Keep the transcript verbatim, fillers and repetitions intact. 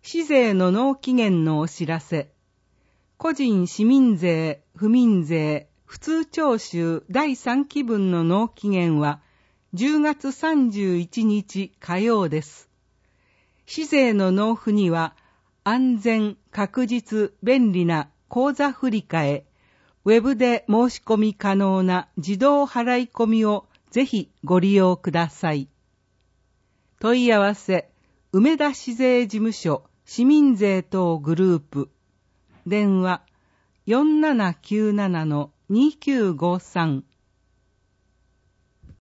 市税の納期限のお知らせ。個人市民税、府民税、普通徴収だいさんきぶんの納期限はじゅうがつさんじゅういちにち火曜です。市税の納付には安全、確実、便利な口座振替、ウェブで申し込み可能な自動払い込みをぜひご利用ください。問い合わせ、梅田市税事務所市民税等グループ。電話 よんななきゅうななのにきゅうごさん